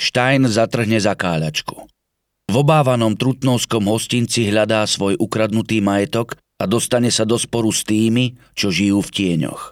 Štajn zatrhne zakáľačku. V obávanom trutnovskom hostinci hľadá svoj ukradnutý majetok a dostane sa do sporu s tými, čo žijú v tieňoch.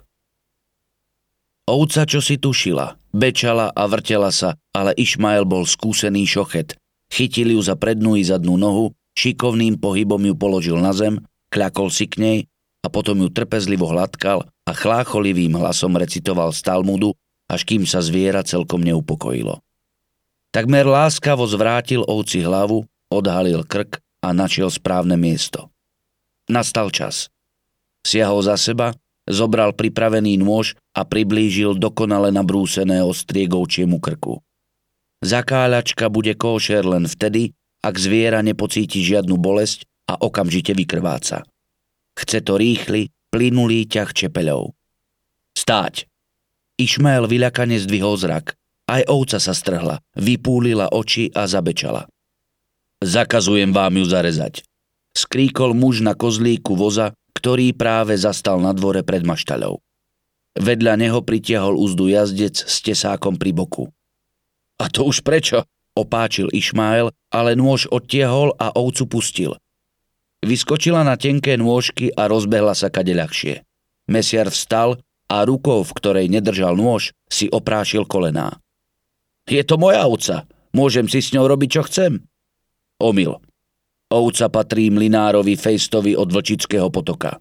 Ovca čo si tušila, bečala a vrtela sa, ale Išmael bol skúsený šochet. Chytil ju za prednú i zadnú nohu, šikovným pohybom ju položil na zem, kľakol si k nej a potom ju trpezlivo hladkal a chlácholivým hlasom recitoval z Talmudu, až kým sa zviera celkom neupokojilo. Takmer láskavo zvrátil ovci hlavu, odhalil krk a našiel správne miesto. Nastal čas. Siahol za seba, zobral pripravený nôž a priblížil dokonale nabrúsené ostrie k ovčiemu krku. Zakáľačka bude kóšer len vtedy, ak zviera nepocíti žiadnu bolesť a okamžite vykrváca. Chce to rýchly, plynulý ťah čepeľov. Stáť! Išmael vyľakane zdvihol zrak. Aj ovca sa strhla, vypúlila oči a zabečala. Zakazujem vám ju zarezať, skríkol muž na kozlíku voza, ktorý práve zastal na dvore pred maštaľou. Vedľa neho pritiahol uzdu jazdec s tesákom pri boku. A to už prečo? Opáčil Išmael, ale nôž odtiahol a ovcu pustil. Vyskočila na tenké nôžky a rozbehla sa kade ľahšie. Mesiar vstal a rukou, v ktorej nedržal nôž, si oprášil kolená. Je to moja ovca. Môžem si s ňou robiť, čo chcem. Omyl. Ovca patrí mlynárovi Fejstovi od Vlčického potoka.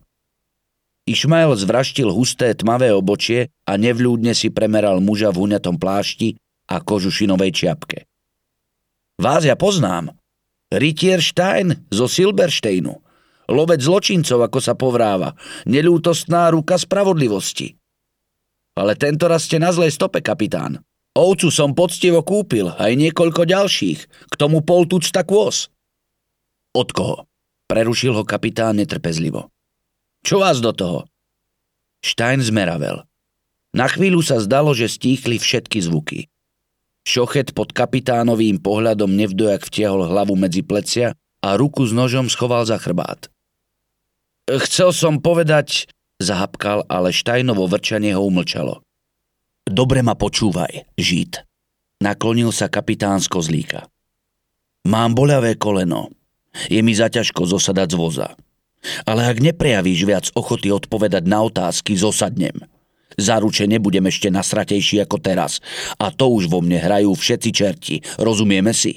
Išmael zvraštil husté tmavé obočie a nevľúdne si premeral muža v huňatom plášti a kožušinovej čiapke. Vás ja poznám. Rytier Štajn zo Silberštejnu. Lovec zločincov, ako sa povráva. Neľútostná ruka spravodlivosti. Ale tento raz ste na zlej stope, kapitán. Ovcu som poctivo kúpil, aj niekoľko ďalších, k tomu pol tucta kôz. Od koho? Prerušil ho kapitán netrpezlivo. Čo vás do toho? Štajn zmeravel. Na chvíľu sa zdalo, že stíchli všetky zvuky. Šochet pod kapitánovým pohľadom nevdojak vtiahol hlavu medzi plecia a ruku s nožom schoval za chrbát. Chcel som povedať, zahapkal, ale Štajnovo vrčanie ho umlčalo. Dobre ma počúvaj, Žid. Naklonil sa kapitán z kozlíka. Mám boľavé koleno. Je mi zaťažko zosadať z voza. Ale ak neprejavíš viac ochoty odpovedať na otázky, zosadnem. Zaručene budem ešte nasratejší ako teraz. A to už vo mne hrajú všetci čerti. Rozumieme si?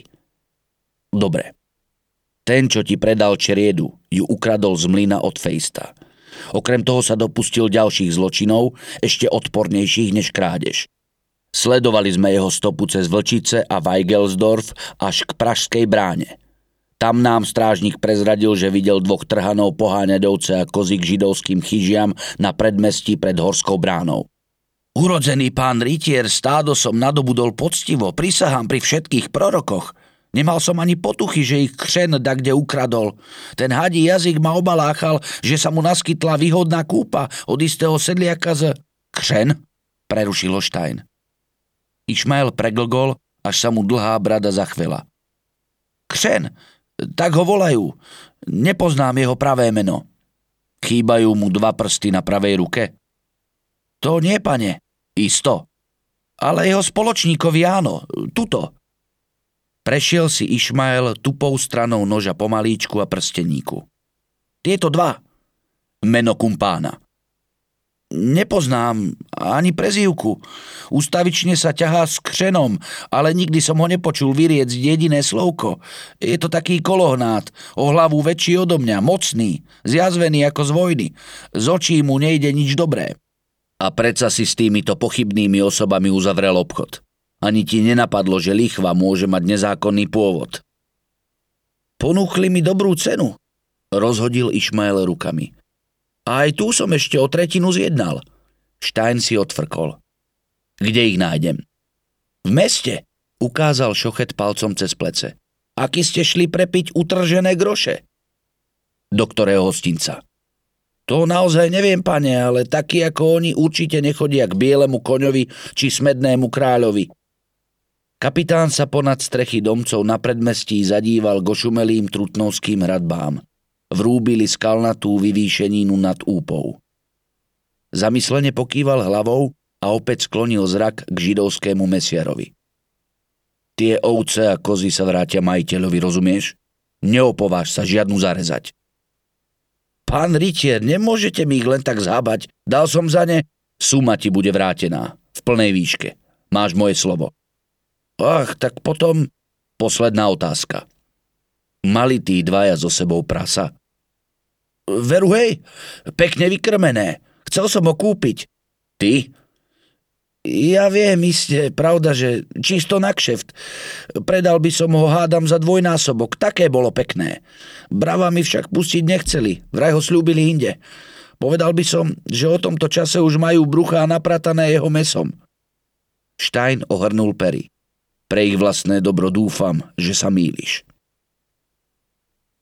Dobre. Ten, čo ti predal čriedu, ju ukradol z mlyna od Fejsta. Okrem toho sa dopustil ďalších zločinov, ešte odpornejších než krádež. Sledovali sme jeho stopu cez Vlčice a Weigelsdorf až k Pražskej bráne. Tam nám strážnik prezradil, že videl dvoch trhanov poháňať ovce a kozy k židovským chyžiam na predmestí pred Horskou bránou. Urodzený pán rytier, stádo som nadobudol poctivo, prisahám pri všetkých prorokoch. Nemal som ani potuchy, že ich křen dakde ukradol. Ten hadí jazyk ma obaláchal, že sa mu naskytla výhodná kúpa od istého sedliaka z... Křen? Prerušilo Štajn. Išmael preglgol, až sa mu dlhá brada zachvela. Křen, tak ho volajú. Nepoznám jeho pravé meno. Chýbajú mu 2 prsty na pravej ruke? To nie, pane. Isto. Ale jeho spoločníkovi áno. Tuto. Prešiel si Išmael tupou stranou noža pomalíčku a prsteníku. Tieto 2. Meno kumpána. Nepoznám ani prezývku. Ústavične sa ťahá s křenom, ale nikdy som ho nepočul vyriecť jediné slovko. Je to taký kolohnát, o hlavu väčší odo mňa, mocný, zjazvený ako z vojny. Z očí mu nejde nič dobré. A predsa si s týmito pochybnými osobami uzavrel obchod. Ani ti nenapadlo, že lichva môže mať nezákonný pôvod. Ponúkli mi dobrú cenu, rozhodil Išmael rukami. A aj tu som ešte o 1/3 zjednal. Štajn si odfrkol. Kde ich nájdem? V meste, ukázal Šochet palcom cez plece. Aký ste šli prepiť utržené groše? Do ktorého hostinca? To naozaj neviem, pane, ale takí ako oni určite nechodia k bielemu koňovi či smednému kráľovi. Kapitán sa ponad strechy domcov na predmestí zadíval k ošumelým trutnovským hradbám. Vrúbili skalnatú vyvýšeninu nad Úpou. Zamyslene pokýval hlavou a opäť sklonil zrak k židovskému mesiarovi. Tie ovce a kozy sa vrátia majiteľovi, rozumieš? Neopováž sa žiadnu zarezať. Pán rytier, nemôžete mi ich len tak zhábať. Dal som za ne. Suma ti bude vrátená. V plnej výške. Máš moje slovo. Ach, tak potom... Posledná otázka. Mali tí dvaja so sebou prasa? Veru hej, pekne vykrmené. Chcel som ho kúpiť. Ty? Ja viem, iste, pravda, že čisto na kšeft. Predal by som ho, hádam, za dvojnásobok. Také bolo pekné. Brava mi však pustiť nechceli. Vraj ho sľúbili inde. Povedal by som, že o tomto čase už majú bruchá napratané jeho mesom. Stein ohrnul pery. Pre ich vlastné dobro dúfam, že sa mýliš.